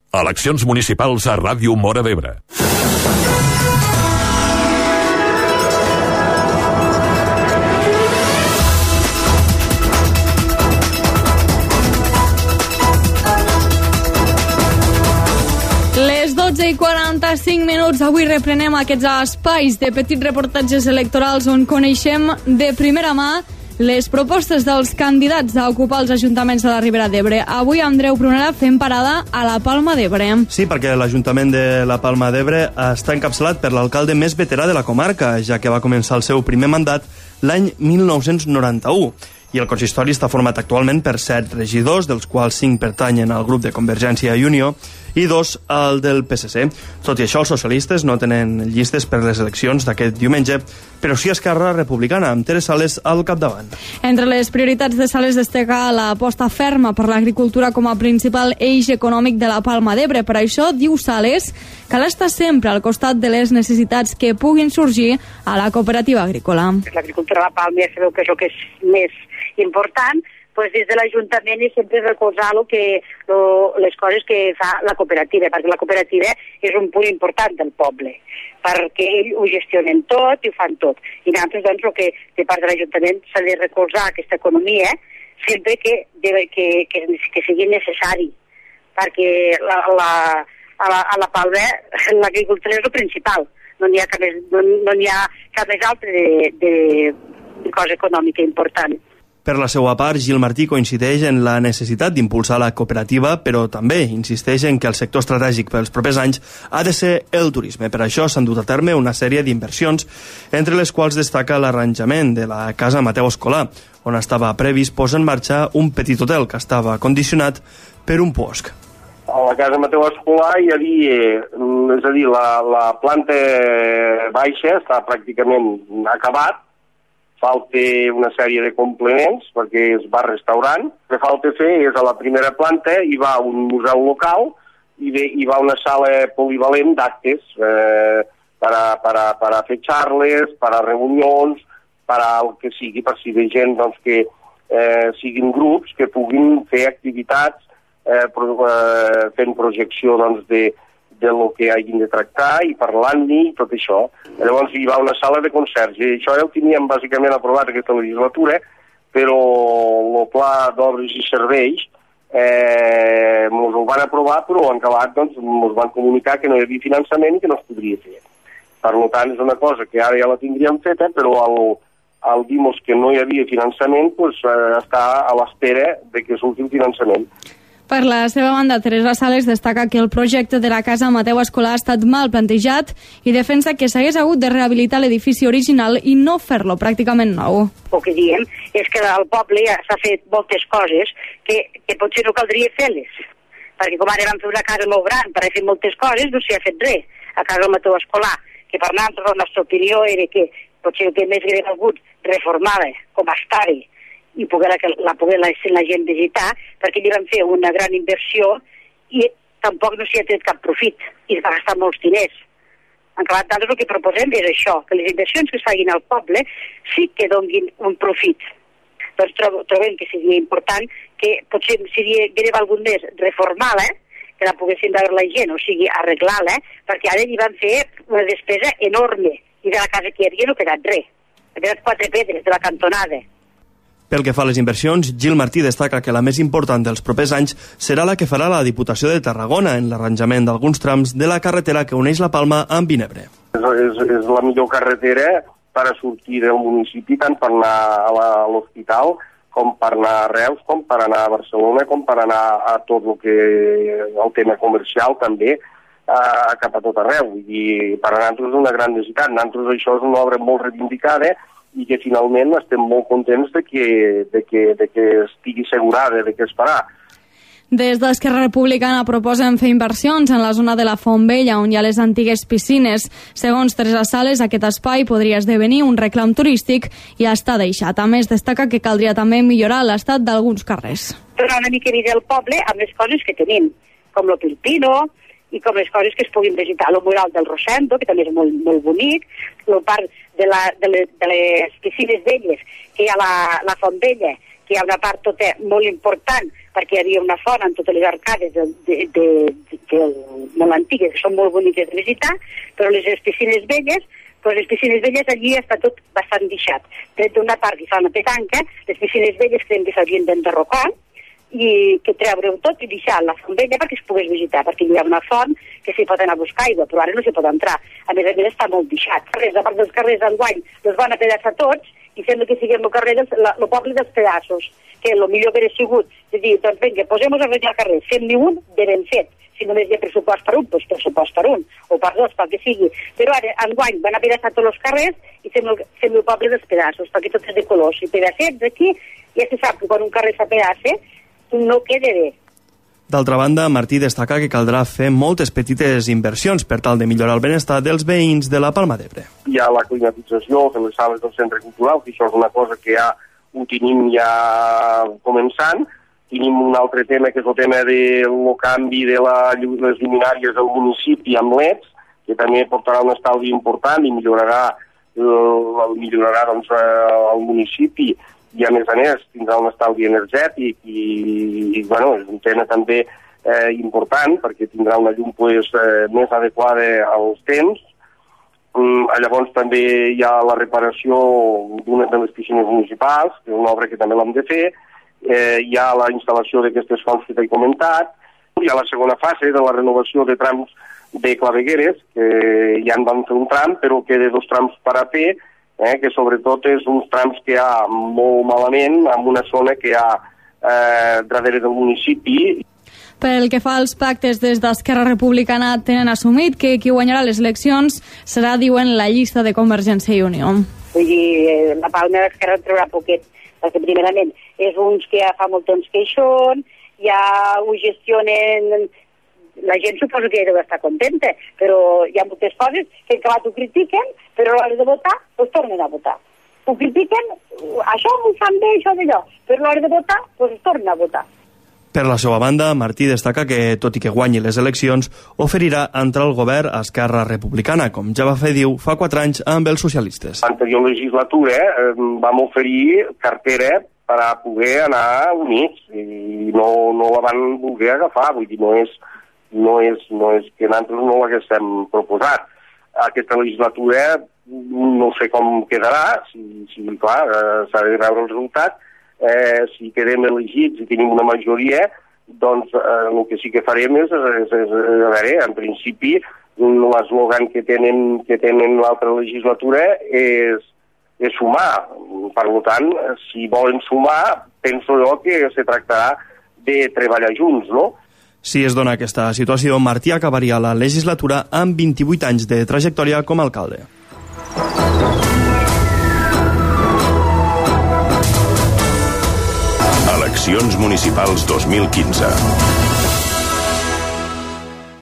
Eleccions municipals a Ràdio Móra d'Ebre. Les 12:45. Avui reprenem aquests espais de petits reportatges electorals on coneixem de primera mà les propostes dels candidats a ocupar els ajuntaments de la Ribera d'Ebre. Avui, Andreu Prunera, fem parada a la Palma d'Ebre. Sí, perquè l'Ajuntament de la Palma d'Ebre està encapçalat per l'alcalde més veterà de la comarca, ja que va començar el seu primer mandat l'any 1991. I el consistori està format actualment per 7 regidors, dels quals 5 pertanyen al grup de Convergència i Unió i 2 al del PSC. Tot i això, els socialistes no tenen llistes per les eleccions d'aquest diumenge, però sí Esquerra Republicana, amb Tere Sales al capdavant. Entre les prioritats de Sales destaca l'aposta ferma per l'agricultura com a principal eix econòmic de la Palma d'Ebre. Per això, diu Sales, cal estar sempre al costat de les necessitats que puguin sorgir a la cooperativa agrícola. L'agricultura a la Palma ja sabeu que és el que és més important, doncs des de l'Ajuntament és sempre recolzar les coses que fa la cooperativa, perquè la cooperativa és un punt important del poble, perquè ells ho gestionen tot i ho fan tot. I nosaltres, doncs, el que de part de l'Ajuntament s'ha de recolzar aquesta economia sempre que sigui necessari, perquè a la Palma l'agricultura és el principal, no n'hi ha cap més altre de cosa econòmica important. Per la seva part, Gil Martí coincideix en la necessitat d'impulsar la cooperativa, però també insisteix en que el sector estratègic pels propers anys ha de ser el turisme. Per això s'han dut a terme una sèrie d'inversions, entre les quals destaca l'arranjament de la Casa Mateu Escolar, on estava previst posar en marxa un petit hotel que estava condicionat per un puosc. A la Casa Mateu Escolar hi havia, és a dir, la planta baixa està pràcticament acabat, falta una sèrie de complements perquè es va restaurant. El que falta fer és a la primera planta hi va un museu local i hi va una sala polivalent d'actes per a fer xarles, per a reunions, per a el que sigui, per si ve gent doncs, que siguin grups que puguin fer activitats fent projecció doncs, de lo que hagin de tractar i parlant-hi i tot això. Llavors hi va una sala de concerts i això ja ho teníem bàsicament aprovat aquesta legislatura, però el pla d'obres i serveis ens ho van aprovar, però en acabat doncs, ens van comunicar que no hi havia finançament i que no es podria fer. Per tant, és una cosa que ara ja la tindríem feta, però al dir-nos que no hi havia finançament doncs, està a l'espera de que surti el finançament. Per la seva banda, Teresa Sales destaca que el projecte de la Casa Mateu Escolar ha estat mal plantejat i defensa que s'hagués hagut de rehabilitar l'edifici original i no fer-lo pràcticament nou. El que diem és que al poble ja s'ha fet moltes coses que potser no caldria fer-les, perquè com ara vam fer una casa molt gran per fer moltes coses, no s'hi ha fet res a Casa Mateu Escolar, que per nosaltres la nostra opinió era que potser el que més hauria hagut reformar-la com estava i poder la gent visitar, perquè li van fer una gran inversió i tampoc no s'hi ha tret cap profit i es va gastar molts diners. En clar, nosaltres el que proposem és això, que les inversions que es facin al poble sí que donin un profit. Doncs trobem que seria important que potser seria valgut més reformar-la, que la poguessin veure la gent, o sigui, arreglar-la, perquè ara hi van fer una despesa enorme i de la casa que hi havia no ha quedat res. Ha quedat 4 pedres de la cantonada. Pel que fa a les inversions, Gil Martí destaca que la més important dels propers anys serà la que farà la Diputació de Tarragona en l'arranjament d'alguns trams de la carretera que uneix la Palma amb Vinebre. És la millor carretera per a sortir del municipi, tant per anar a l'hospital, com per anar a Reus, com per anar a Barcelona, com per anar a tot el tema comercial també, cap a tot arreu. I per a nosaltres és una gran necessitat. Nosaltres això és una obra molt reivindicada i que finalment estem molt contents de que estigui assegurada, de que es farà. Des d'Esquerra Republicana proposen fer inversions en la zona de la Font Vella, on hi ha les antigues piscines. Segons Teresa Sales, aquest espai podria esdevenir un reclam turístic i està deixat. A més, destaca que caldria també millorar l'estat d'alguns carrers. Tornar una mica a vida al poble amb les coses que tenim, com el Pilpino, i com les coses que es puguin visitar. El mural del Rosendo, que també és molt, molt bonic, el parc de les piscines velles, que hi ha la Font Vella, que hi ha una part tota molt important perquè hi havia una font en totes les arcades molt antigues, que són molt boniques de visitar, però les piscines velles, allí està tot bastant deixat. Tret d'una part que fa una petanca, les piscines velles creiem que s'haurien d'enderrocar i que treure-ho tot i deixar la font vella perquè es pogués visitar, perquè hi ha una font que s'hi pot anar a buscar aigua, però ara no s'hi pot entrar. A més està molt deixat. A part dels carrers d'enguany els van apedaçar tots i sembla que siguem el carrer el poble dels pedaços, que el millor hauria sigut de dir, doncs vinga, posem-nos a arreglar el carrer, fem-ne un de ben fet. Si només hi ha pressupost per un, doncs pressupost per un, o per dos, pel que sigui. Però ara, enguany, van apedaçar tots els carrers i fem el poble dels pedaços, perquè tot és de colors. I pedacets aquí, ja se sap que quan un carrer s'apedaça, no queda bé. D'altra banda, Martí destaca que caldrà fer moltes petites inversions per tal de millorar el benestar dels veïns de la Palma d'Ebre. Hi ha la climatització de les sales del centre cultural, que això és una cosa que ja ho tenim ja començant. Tenim un altre tema, que és el tema del canvi de les lluminàries del municipi amb LEDs, que també portarà un estalvi important i millorarà doncs, el municipi, i a més tindrà un estalvi energètic i bueno, és un tema també important perquè tindrà una llum més adequada als temps. Llavors també hi ha la reparació d'una de les piscines municipals, que és una obra que també l'hem de fer. Hi ha la instal·lació d'aquestes fonts que t'he comentat. Hi ha la segona fase de la renovació de trams de clavegueres, que ja en van fer un tram, però queda 2 trams per a fer, que sobretot és uns trams que hi ha molt malament, en una zona que hi ha darrere del municipi. Pel que fa als pactes, des d'Esquerra Republicana tenen assumit que qui guanyarà les eleccions serà, diuen, la llista de Convergència i Unió. Vull dir, la Palma d'Esquerra en traurà poquet, perquè primerament és uns que ja fa molt temps que hi són, ja ho gestionen. La gent suposo que deu estar contenta, però hi ha moltes coses que en acabat ho critiquen, però a l'hora de votar, doncs tornen a votar. Ho critiquen, això m'ho fan bé, això d'allò, però a l'hora de votar, doncs tornen a votar. Per la seva banda, Martí destaca que, tot i que guanyi les eleccions, oferirà entrar al govern a Esquerra Republicana, com ja va fer, diu, fa 4 anys amb els socialistes. L'anterior legislatura vam oferir cartera per a poder anar units i no la van voler agafar, vull dir, no és que nosaltres no l'haguéssim proposat. Aquesta legislatura no sé com quedarà, clar, s'ha de veure el resultat. Si quedem elegits i tenim una majoria, doncs el que sí que farem és a veure, en principi, l'eslògan que tenen l'altra legislatura és sumar. Per tant, si volen sumar, penso jo que se tractarà de treballar junts, no? Si es dona aquesta situació, Martí acabaria la legislatura amb 28 anys de trajectòria com a alcalde. Eleccions municipals 2015.